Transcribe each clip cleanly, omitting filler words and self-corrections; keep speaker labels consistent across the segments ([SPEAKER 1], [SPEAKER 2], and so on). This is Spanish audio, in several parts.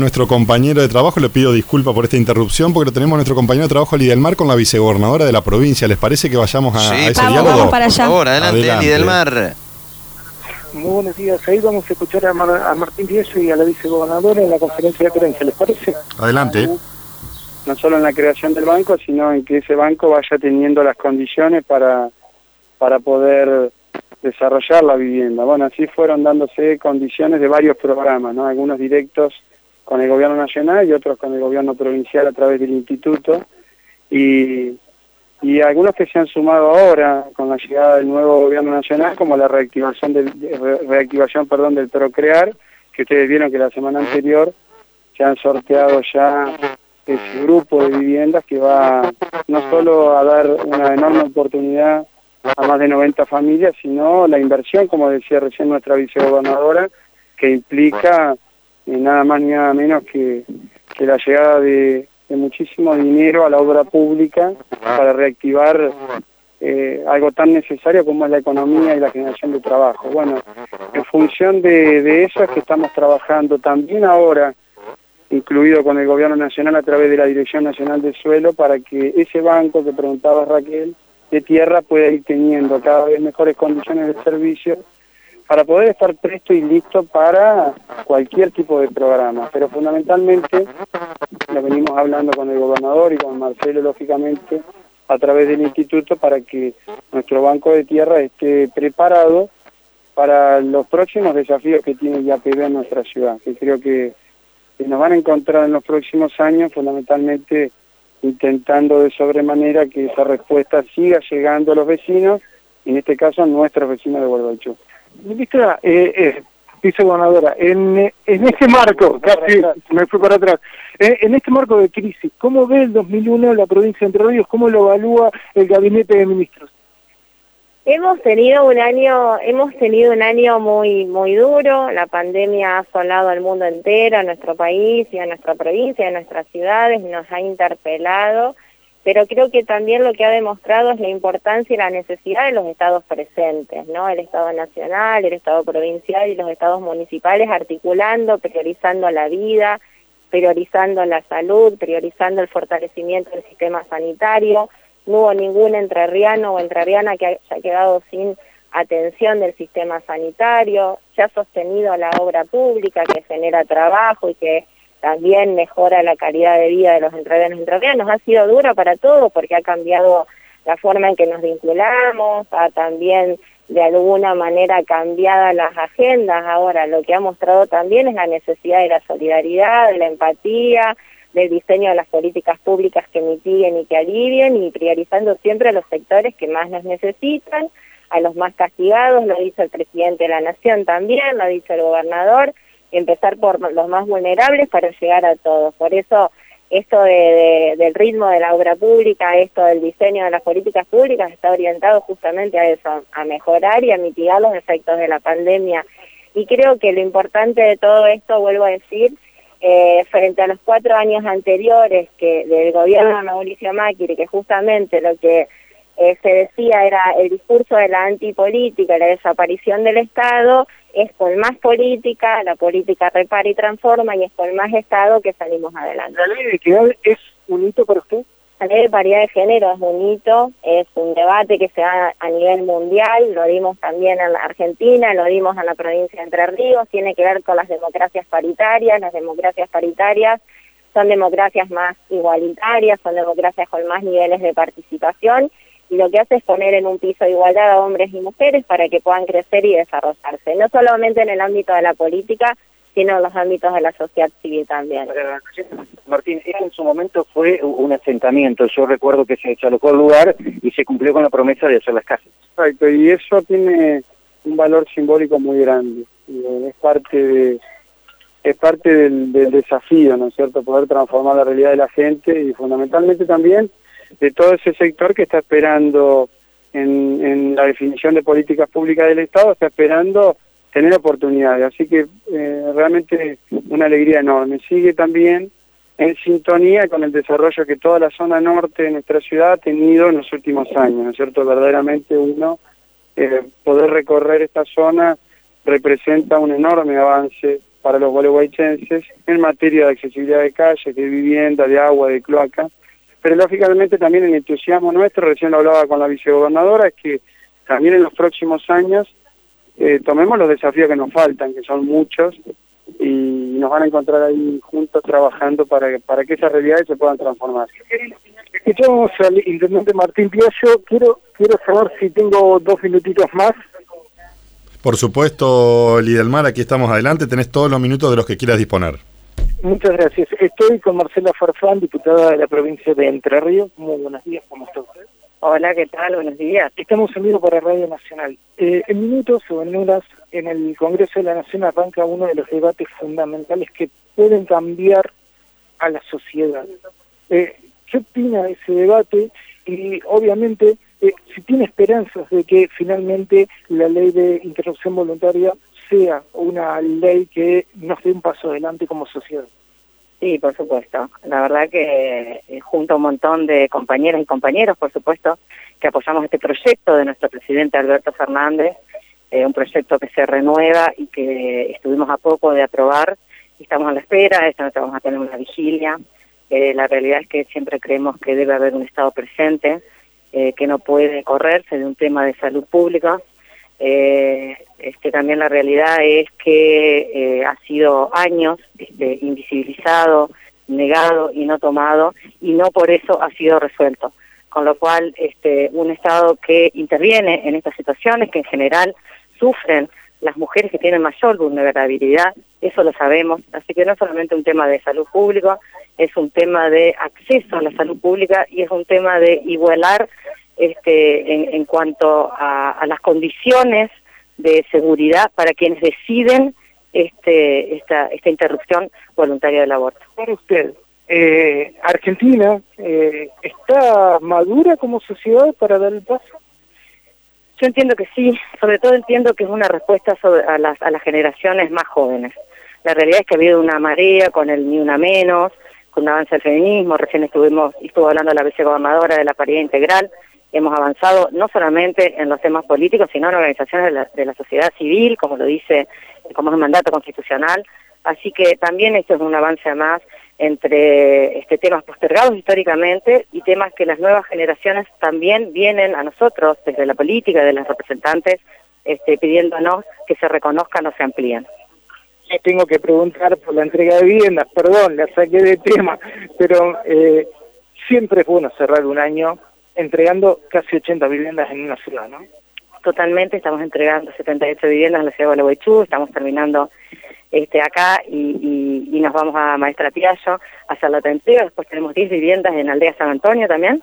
[SPEAKER 1] nuestro compañero de trabajo, le pido disculpas por esta interrupción, porque tenemos a nuestro compañero de trabajo, Lidelmar, con la vicegobernadora de la provincia. ¿Les parece que vayamos a ese diálogo?
[SPEAKER 2] Vamos para allá.
[SPEAKER 3] Por favor, adelante, Lidelmar.
[SPEAKER 4] Muy buenos días. Ahí vamos a escuchar a Martín Rieso y a la vicegobernadora en la conferencia de prensa. ¿Les parece?
[SPEAKER 1] Adelante.
[SPEAKER 4] No solo en la creación del banco, sino en que ese banco vaya teniendo las condiciones para poder desarrollar la vivienda. Bueno, así fueron dándose condiciones de varios programas, ¿no? Algunos directos con el gobierno nacional y otros con el gobierno provincial a través del instituto, y algunos que se han sumado ahora con la llegada del nuevo gobierno nacional, como la reactivación del Procrear, que ustedes vieron que la semana anterior se han sorteado ya ese grupo de viviendas que va no solo a dar una enorme oportunidad a más de 90 familias, sino la inversión, como decía recién nuestra vicegobernadora, que implica nada más ni nada menos que la llegada de muchísimo dinero a la obra pública para reactivar algo tan necesario como es la economía y la generación de trabajo. Bueno, en función de eso es que estamos trabajando también ahora, incluido con el gobierno nacional a través de la Dirección Nacional del Suelo, para que ese banco que preguntaba Raquel, de tierra, pueda ir teniendo cada vez mejores condiciones de servicio para poder estar presto y listo para cualquier tipo de programa. Pero fundamentalmente lo venimos hablando con el gobernador y con Marcelo, lógicamente, a través del instituto, para que nuestro banco de tierra esté preparado para los próximos desafíos que tiene IAPB en nuestra ciudad, que creo que nos van a encontrar en los próximos años, fundamentalmente intentando de sobremanera que esa respuesta siga llegando a los vecinos, en este caso a nuestros vecinos de Gualeguaychú.
[SPEAKER 5] Ministra, vicegobernadora, en este marco, casi me fui para atrás, en este marco de crisis, ¿cómo ve el 2001 la provincia de Entre Ríos? ¿Cómo lo evalúa el gabinete de ministros?
[SPEAKER 2] Hemos tenido un año muy duro. La pandemia ha asolado al mundo entero, a nuestro país y a nuestra provincia, a nuestras ciudades, nos ha interpelado, pero creo que también lo que ha demostrado es la importancia y la necesidad de los estados presentes, ¿no? El Estado nacional, el Estado provincial y los estados municipales articulando, priorizando la vida, priorizando la salud, priorizando el fortalecimiento del sistema sanitario. No hubo ningún entrerriano o entrerriana que haya quedado sin atención del sistema sanitario. Se ha sostenido la obra pública que genera trabajo y que también mejora la calidad de vida de los entrerrianos y entrerrianas. Ha sido duro para todos porque ha cambiado la forma en que nos vinculamos, ha también de alguna manera cambiado las agendas. Ahora lo que ha mostrado también es la necesidad de la solidaridad, de la empatía, del diseño de las políticas públicas que mitiguen y que alivien, y priorizando siempre a los sectores que más nos necesitan, a los más castigados, lo ha dicho el presidente de la Nación también, lo ha dicho el gobernador, empezar por los más vulnerables para llegar a todos. Por eso esto del ritmo de la obra pública, esto del diseño de las políticas públicas está orientado justamente a eso, a mejorar y a mitigar los efectos de la pandemia. Y creo que lo importante de todo esto, vuelvo a decir, frente a los 4 años anteriores del gobierno de Mauricio Macri, que justamente lo que se decía era el discurso de la antipolítica, la desaparición del Estado, es con más política, la política repara y transforma, y es con más Estado que salimos adelante.
[SPEAKER 5] ¿La ley de equidad es un hito para usted?
[SPEAKER 2] La ley de paridad de género es un hito, es un debate que se da a nivel mundial, lo dimos también en la Argentina, lo dimos en la provincia de Entre Ríos, tiene que ver con las democracias paritarias. Las democracias paritarias son democracias más igualitarias, son democracias con más niveles de participación, y lo que hace es poner en un piso de igualdad a hombres y mujeres para que puedan crecer y desarrollarse, no solamente en el ámbito de la política, sino en los ámbitos de la sociedad civil también.
[SPEAKER 6] Martín, eso en su momento fue un asentamiento. Yo recuerdo que se desalojó el lugar y se cumplió con la promesa de hacer las casas.
[SPEAKER 4] Exacto, y eso tiene un valor simbólico muy grande. Es parte del desafío, ¿no es cierto?, poder transformar la realidad de la gente y fundamentalmente también de todo ese sector que está esperando en la definición de políticas públicas del Estado, está esperando tener oportunidades. Así que realmente una alegría enorme. Sigue también en sintonía con el desarrollo que toda la zona norte de nuestra ciudad ha tenido en los últimos años, ¿no es cierto? Verdaderamente poder recorrer esta zona representa un enorme avance para los gualeguaychenses en materia de accesibilidad de calles, de vivienda, de agua, de cloaca. Pero lógicamente también el entusiasmo nuestro, recién lo hablaba con la vicegobernadora, es que también en los próximos años tomemos los desafíos que nos faltan, que son muchos, y nos van a encontrar ahí juntos trabajando para que esas realidades se puedan transformar.
[SPEAKER 5] Escuchamos al intendente Martín Piaggio. Quiero saber si tengo 2 minutitos más.
[SPEAKER 1] Por supuesto, Lidelmar, aquí estamos adelante, tenés todos los minutos de los que quieras disponer.
[SPEAKER 5] Muchas gracias. Estoy con Marcela Farfán, diputada de la provincia de Entre Ríos. Muy buenos días, ¿cómo está usted?
[SPEAKER 2] Hola, ¿qué tal? Buenos días.
[SPEAKER 5] Estamos en vivo para Radio Nacional. En minutos o en horas, en el Congreso de la Nación arranca uno de los debates fundamentales que pueden cambiar a la sociedad. ¿Qué opina de ese debate? Y obviamente, si tiene esperanzas de que finalmente la ley de interrupción voluntaria sea una ley que nos dé un paso adelante como sociedad.
[SPEAKER 2] Sí, por supuesto. La verdad que junto a un montón de compañeras y compañeros, por supuesto, que apoyamos este proyecto de nuestro presidente Alberto Fernández, un proyecto que se renueva y que estuvimos a poco de aprobar, y estamos a la espera. Esta noche vamos a tener una vigilia. La realidad es que siempre creemos que debe haber un Estado presente, que no puede correrse de un tema de salud pública. También la realidad es que ha sido años invisibilizado, negado y no tomado, y no por eso ha sido resuelto. Con lo cual, un Estado que interviene en estas situaciones, que en general sufren las mujeres que tienen mayor vulnerabilidad, eso lo sabemos, así que no es solamente un tema de salud pública, es un tema de acceso a la salud pública y es un tema de igualar en cuanto a las condiciones de seguridad para quienes deciden esta interrupción voluntaria del aborto.
[SPEAKER 5] Para usted, ¿Argentina está madura como sociedad para dar el paso?
[SPEAKER 2] Yo entiendo que sí, sobre todo entiendo que es una respuesta a las generaciones más jóvenes. La realidad es que ha habido una marea con el Ni Una Menos, con un avance del feminismo. Recién estuvo hablando la vicegobernadora de la paridad integral. Hemos avanzado no solamente en los temas políticos, sino en organizaciones de la sociedad civil, como lo dice, como es un mandato constitucional. Así que también esto es un avance más entre temas postergados históricamente y temas que las nuevas generaciones también vienen a nosotros, desde la política, de los representantes, pidiéndonos que se reconozcan o se amplíen.
[SPEAKER 5] Yo tengo que preguntar por la entrega de viviendas, perdón, la saqué de tema, pero siempre es bueno cerrar un año entregando casi 80 viviendas en una ciudad, ¿no?
[SPEAKER 2] Totalmente, estamos entregando 78 viviendas en la ciudad de Gualeguaychú, estamos terminando acá y nos vamos a Maestra Piaggio a hacer la entrega. Después tenemos 10 viviendas en Aldea San Antonio también.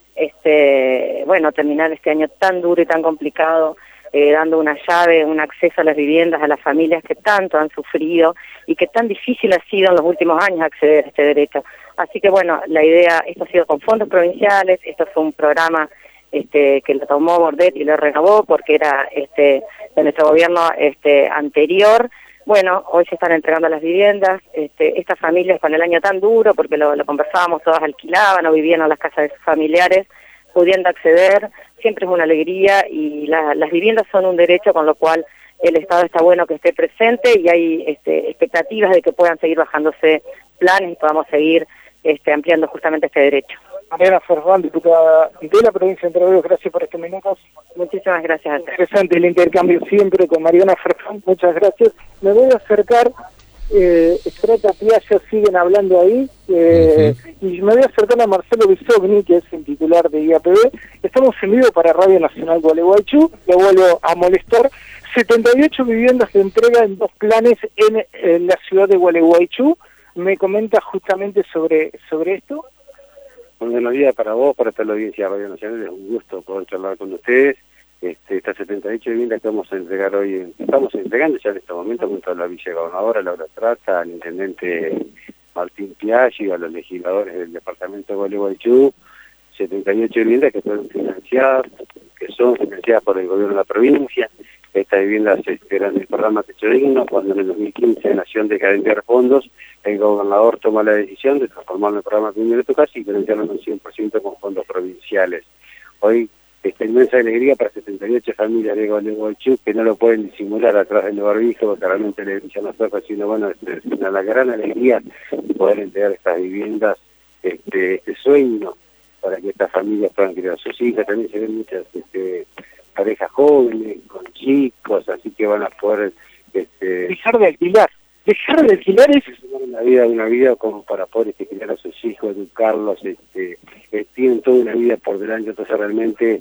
[SPEAKER 2] Terminar este año tan duro y tan complicado, dando una llave, un acceso a las viviendas, a las familias que tanto han sufrido y que tan difícil ha sido en los últimos años acceder a este derecho. Así que bueno, la idea, esto ha sido con fondos provinciales, esto fue un programa que lo tomó Bordet y lo renovó porque era de nuestro gobierno anterior. Bueno, hoy se están entregando las viviendas, estas familias con el año tan duro, porque lo conversábamos, todas alquilaban o vivían en las casas de sus familiares, pudiendo acceder, siempre es una alegría y las viviendas son un derecho, con lo cual el Estado está bueno que esté presente y hay expectativas de que puedan seguir bajándose planes y podamos seguir ampliando justamente este derecho.
[SPEAKER 5] Mariana Farfán, diputada de la provincia de Entre Ríos, gracias por estos minutos.
[SPEAKER 2] Muchísimas gracias a ti.
[SPEAKER 5] Interesante el intercambio siempre con Mariana Farfán, muchas gracias. Me voy a acercar, Estrata Piaggio siguen hablando ahí, y me voy a acercar a Marcelo Bisogni, que es el titular de IAPB. Estamos en vivo para Radio Nacional Gualeguaychú, le vuelvo a molestar. 78 viviendas de entrega en 2 planes en la ciudad de Gualeguaychú. ¿Me comenta justamente sobre esto?
[SPEAKER 7] Buenos días para vos, para toda la audiencia de Radio Nacional. Es un gusto poder charlar con ustedes. Estas 78 viviendas que vamos a entregar hoy, estamos entregando ya en este momento junto a la vicegobernadora Laura Estrata, al intendente Martín Piaggio y a los legisladores del departamento de Gualeguaychú, 78 viviendas que fueron financiadas, que son financiadas por el gobierno de la provincia. Estas viviendas eran del programa Techo Digno, cuando en el 2015 nació de carencia de fondos, el gobernador toma la decisión de transformarlo en el programa Primero Tu Casa y financiarlo en un 100% con fondos provinciales. Hoy esta inmensa alegría para 78 familias de Gualeguaychú que no lo pueden disimular atrás del barbijo, porque realmente le brillan los ojos, sino bueno, es una gran alegría poder entregar estas viviendas, este sueño, para que estas familias puedan criar a sus hijas. También se ven muchas parejas jóvenes, con chicos, así que van a poder...
[SPEAKER 5] Dejar de alquilar es
[SPEAKER 7] una vida como para poder criar a sus hijos, educarlos, tienen toda una vida por delante. Entonces realmente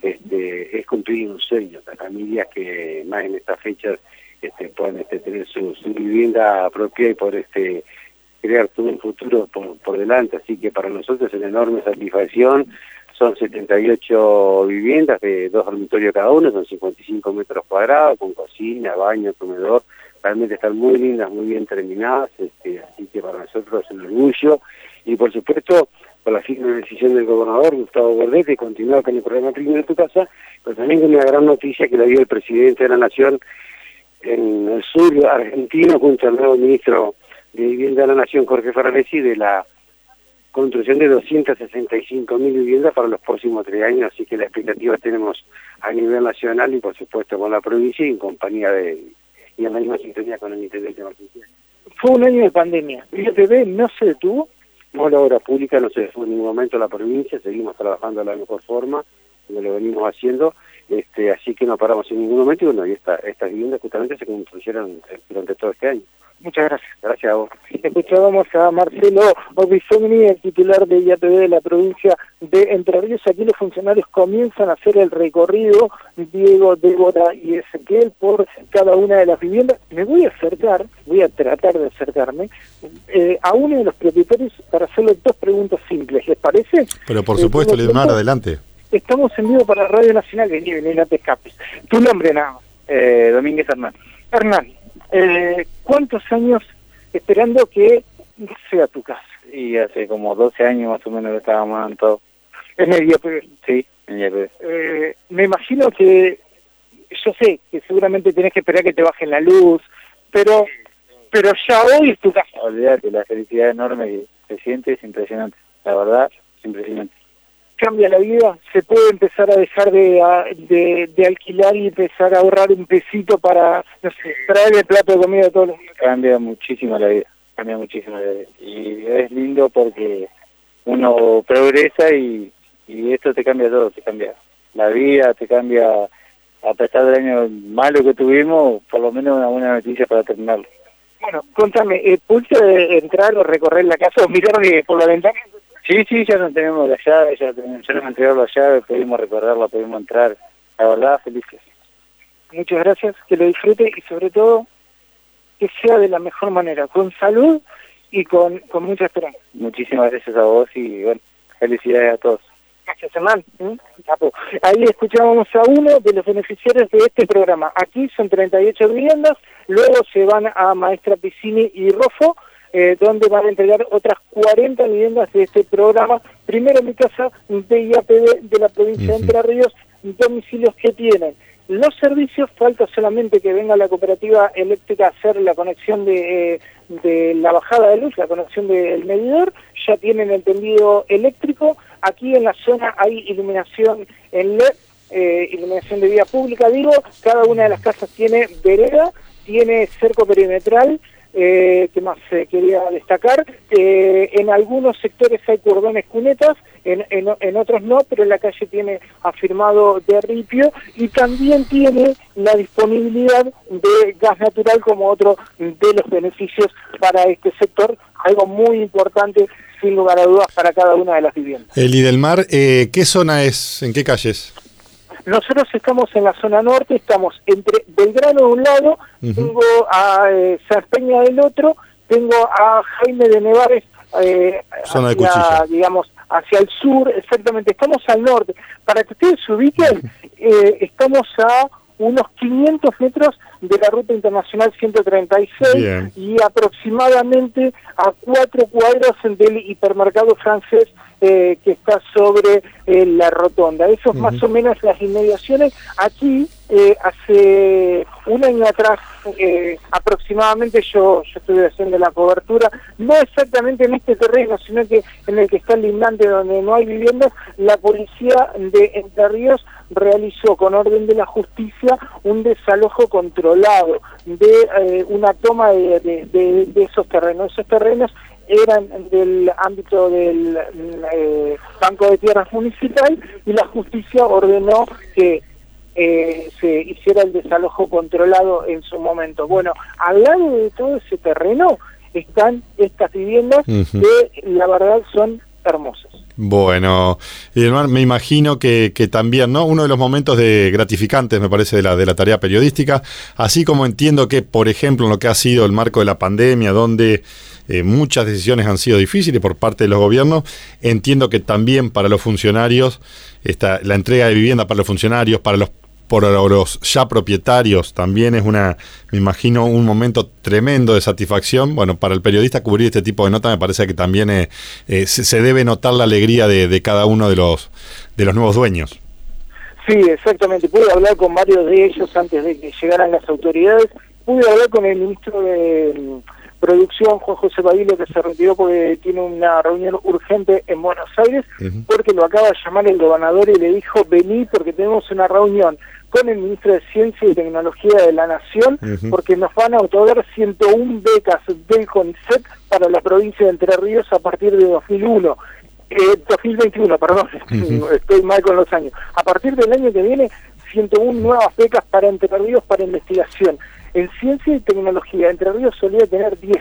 [SPEAKER 7] es cumplir un sueño. Las familias que más en estas fechas puedan tener su vivienda propia y poder crear todo un futuro por delante. Así que para nosotros es una enorme satisfacción. Son 78 viviendas de 2 dormitorios cada uno, son 55 metros cuadrados, con cocina, baño, comedor. Realmente están muy lindas, muy bien terminadas, así que para nosotros es un orgullo. Y por supuesto, con la firme decisión del gobernador Gustavo Bordet de continuar con el programa Primero en tu Casa, pero también con una gran noticia que la dio el presidente de la Nación en el sur argentino, junto al nuevo ministro de Vivienda de la Nación, Jorge Ferraresi, de la construcción de 265.000 viviendas para los próximos 3 años, así que la expectativa tenemos a nivel nacional y por supuesto con la provincia y en compañía y en la misma sintonía con el intendente Martínez.
[SPEAKER 5] Fue un año de pandemia. ¿El IAPB no se detuvo?
[SPEAKER 7] No, la obra pública no se detuvo en ningún momento la provincia, seguimos trabajando de la mejor forma, como lo venimos haciendo, así que no paramos en ningún momento y bueno, y estas viviendas justamente se construyeron durante todo este año.
[SPEAKER 5] Muchas gracias.
[SPEAKER 7] Gracias a vos.
[SPEAKER 5] Escuchábamos a Marcelo Orbisogni, el titular de IAPB de la provincia de Entre Ríos. Aquí los funcionarios comienzan a hacer el recorrido, Diego, Débora y Ezequiel, por cada una de las viviendas. Me voy a tratar de acercarme a uno de los propietarios para hacerle 2 preguntas simples. ¿Les parece?
[SPEAKER 1] Pero por supuesto, Lidmar, adelante.
[SPEAKER 5] Estamos en vivo para Radio Nacional, vení, no te escapes. Tu nombre nada más.
[SPEAKER 6] Domínguez Hernán.
[SPEAKER 5] Hernán. ¿Cuántos años esperando que sea tu casa?
[SPEAKER 6] Y hace como 12 años más o menos que estábamos en todo.
[SPEAKER 5] ¿En el IAPB?
[SPEAKER 6] Sí, en el IAPB.
[SPEAKER 5] Me imagino que, yo sé que seguramente tenés que esperar que te bajen la luz, pero ya hoy es tu casa.
[SPEAKER 6] Olvídate, la felicidad enorme que se siente es impresionante. La verdad, es impresionante.
[SPEAKER 5] Cambia la vida, se puede empezar a dejar de alquilar y empezar a ahorrar un pesito para, no sé, traer el plato de comida todos los días.
[SPEAKER 6] Cambia muchísimo la vida, y es lindo porque uno progresa y esto te cambia todo, te cambia la vida, te cambia, a pesar del año malo que tuvimos, por lo menos una buena noticia para terminarlo.
[SPEAKER 5] Bueno, contame, ¿pudiste entrar o recorrer la casa o mirar por la ventana?
[SPEAKER 6] Sí, ya no tenemos la llave, ya nos entregaron la llave, pudimos recorrerla, pudimos entrar. La verdad, felices.
[SPEAKER 5] Muchas gracias, que lo disfrute y sobre todo que sea de la mejor manera, con salud y con mucha esperanza.
[SPEAKER 6] Muchísimas gracias a vos y bueno, felicidades a todos.
[SPEAKER 5] Gracias, Hernán. Ahí escuchábamos a uno de los beneficiarios de este programa. Aquí son 38 viviendas, luego se van a Maestra Piscini y Rofo, donde van a entregar otras 40 viviendas de este programa. Primero en mi casa de IAPB de la provincia de Entre Ríos, domicilios que tienen los servicios. Falta solamente que venga la cooperativa eléctrica a hacer la conexión de la bajada de luz, la conexión del medidor. Ya tienen el tendido eléctrico. Aquí en la zona hay iluminación en LED, iluminación de vía pública, digo. Cada una de las casas tiene vereda, tiene cerco perimetral. ¿Qué más quería destacar? En algunos sectores hay cordones cunetas, en otros no, pero la calle tiene afirmado de ripio y también tiene la disponibilidad de gas natural como otro de los beneficios para este sector, algo muy importante sin lugar a dudas para cada una de las viviendas.
[SPEAKER 1] Lidmar, ¿qué zona es? ¿En qué calles?
[SPEAKER 5] Nosotros estamos en la zona norte, estamos entre Belgrano de un lado, tengo a Sarpeña del otro, tengo a Jaime de Nevares
[SPEAKER 1] zona de Cuchilla,
[SPEAKER 5] digamos, hacia el sur, exactamente, estamos al norte. Para que ustedes se ubiquen, estamos a unos 500 metros de la ruta internacional 136. Bien. Y aproximadamente a 4 cuadras del hipermercado francés que está sobre la rotonda. Eso es más o menos las inmediaciones. Aquí, hace un año atrás, aproximadamente, yo estuve haciendo la cobertura, no exactamente en este terreno, sino que en el que está el lindante donde no hay viviendas. La policía de Entre Ríos realizó con orden de la justicia un desalojo controlado de una toma de esos terrenos. Esos terrenos eran del ámbito del Banco de Tierras Municipal, y la justicia ordenó que se hiciera el desalojo controlado en su momento. Bueno, al lado de todo ese terreno están estas viviendas que la verdad son hermosas.
[SPEAKER 1] Bueno, y además me imagino que también, ¿no? Uno de los momentos gratificantes, me parece, de la tarea periodística, así como entiendo que, por ejemplo, en lo que ha sido el marco de la pandemia, donde muchas decisiones han sido difíciles por parte de los gobiernos, entiendo que también para los funcionarios, la entrega de vivienda para los funcionarios, para los ya propietarios, también es me imagino, un momento tremendo de satisfacción. Bueno, para el periodista cubrir este tipo de nota me parece que también se debe notar la alegría de cada uno de los nuevos dueños.
[SPEAKER 5] Sí, exactamente. Pude hablar con varios de ellos antes de que llegaran las autoridades. Pude hablar con el ministro de Producción, Juan José Bailo, que se retiró porque tiene una reunión urgente en Buenos Aires, porque lo acaba de llamar el gobernador y le dijo: vení porque tenemos una reunión con el ministro de Ciencia y Tecnología de la Nación, porque nos van a otorgar 101 becas del CONICET para la provincia de Entre Ríos a partir de 2021, perdón, estoy mal con los años. A partir del año que viene, 101 nuevas becas para Entre Ríos para investigación. En Ciencia y Tecnología, Entre Ríos solía tener 10.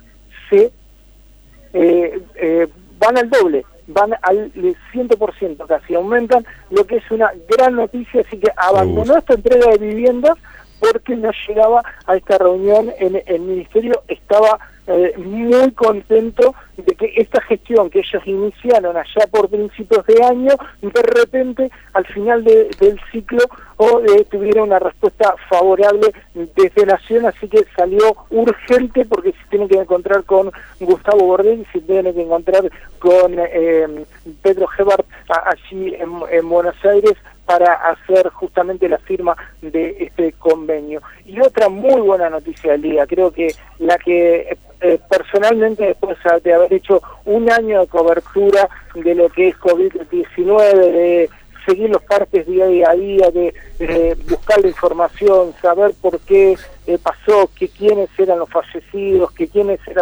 [SPEAKER 5] Van al doble, van al 100% casi, aumentan, lo que es una gran noticia. Así que abandonó esta entrega de viviendas porque no llegaba a esta reunión en el ministerio. Estaba muy contento de que esta gestión que ellos iniciaron allá por principios de año, de repente al final del ciclo tuviera una respuesta favorable desde Nación. Así que salió urgente, porque se tiene que encontrar con Gustavo Bordet y se tiene que encontrar con Pedro Gebhardt allí en Buenos Aires para hacer justamente la firma de este convenio. Y otra muy buena noticia del día, creo que la que personalmente, después de haber hecho un año de cobertura de lo que es COVID-19, de seguir los partes día a día, de buscar la información, saber por qué pasó, que quiénes eran los fallecidos, que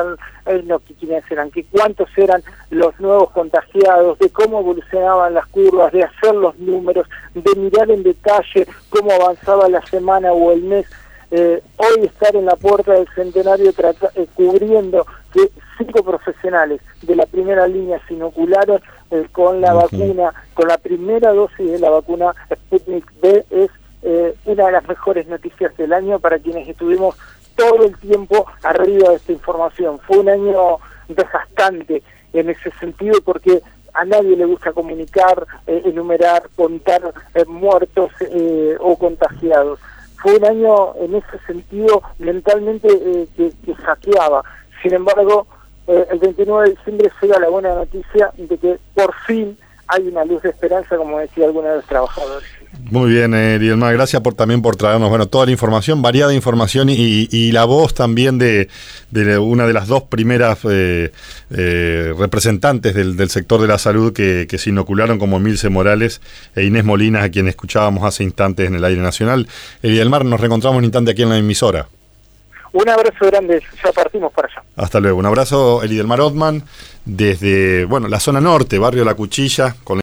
[SPEAKER 5] cuántos eran los nuevos contagiados, de cómo evolucionaban las curvas, de hacer los números, de mirar en detalle cómo avanzaba la semana o el mes. Hoy estar en la puerta del centenario cubriendo que 5 profesionales de la primera línea se inocularon con la vacuna, con la primera dosis de la vacuna Sputnik V, es una de las mejores noticias del año para quienes estuvimos todo el tiempo arriba de esta información. Fue un año desgastante en ese sentido, porque a nadie le gusta comunicar, enumerar, contar muertos o contagiados. Fue un año en ese sentido mentalmente que hackeaba. Sin embargo, el 29 de diciembre llega la buena noticia de que por fin hay una luz de esperanza, como decía alguno de los trabajadores.
[SPEAKER 1] Muy bien, Lidelmar, gracias también por traernos toda la información, variada información, y la voz también de una de las dos primeras representantes del sector de la salud que se inocularon, como Milce Morales e Inés Molinas, a quien escuchábamos hace instantes en el aire nacional. Lidelmar, nos reencontramos un instante aquí en la emisora.
[SPEAKER 5] Un abrazo grande, ya partimos para allá.
[SPEAKER 1] Hasta luego, un abrazo, Lidelmar Othman, desde la zona norte, barrio La Cuchilla, con